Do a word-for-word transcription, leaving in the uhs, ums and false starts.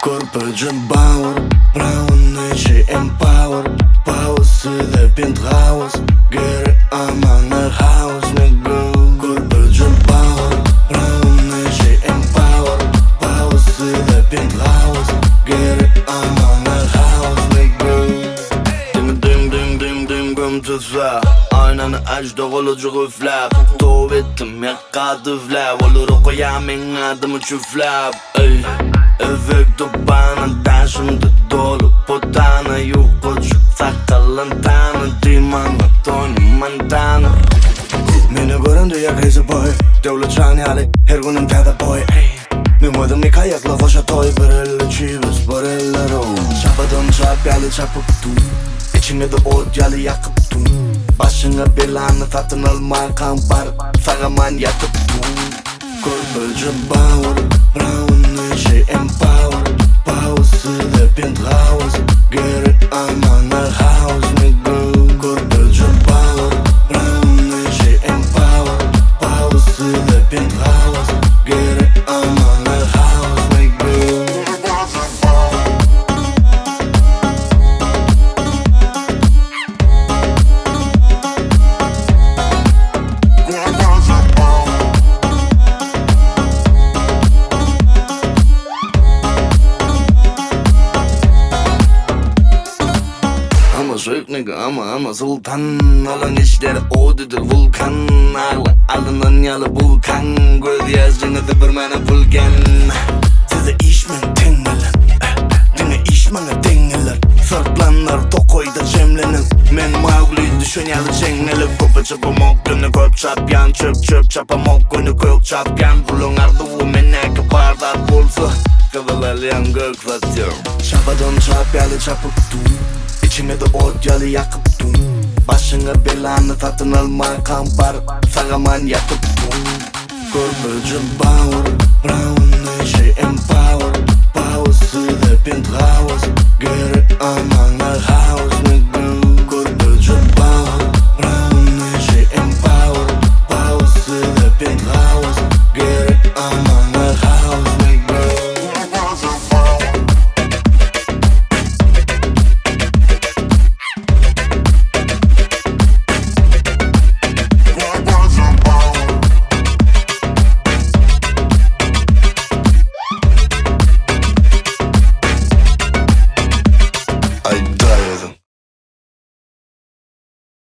Korpacın bauer, braun işi empower. Pause dhe penthouse, geri amanır house nigga. Korpacın bauer, braun işi empower. Pause dhe penthouse, geri amanır house nigga. Ding ding ding ding ding kom të thla. Aynanı aç da olucu üflap. Tov ettim yakkadı flap. Olur o koyamin adımı çüflap. Ey efekto bana taşımdı dolu. Potana yok koçuk sakalın tanı. Dimana Tony Montana. Meni göründü ya crazy boy. Devlet çanyali her günüm tada boy. Mimoydum ilk ayakla hoşa toy. Bir elle çiviz bir elle roll. Çapadan çap yalı çapıp dur. İçine de ot yalı yakıp dur. Başına belanı satın alma kampar. Sağaman yatıp dur. Korpacın bauer, braun işi empower. Pause dhe penthouse, geri amanır house nigga. Korpacın bauer, braun işi empower. Pause dhe penthouse, geri amanır house nigga. Şöyle nigga ama ama sultan. Alan işleri odudur vulkan. Ağla alının yalı vulkan. Göz yazcını da bir mene vulkan. Size işmen tengeler, dine işmene dengeler. Sırtlanlar tokoyda cemlenir. Men Mowgli düşün yalı cengeler. Kopa çapamok gönü köp çapyan. Çöp çöp çapamok gönü kök çapyan. Bulun ardı meneke bardak bulsa. Kavalar yan gök satıyor. Çapadan çap yalı çapıp dur. İçine de ot yalı yakıp dur. Başına belanı satın alma kampar. Sağaman yatıp dur. Korpacın bauer, braun işi empower. Pause dhe penthouse, geri amanır house.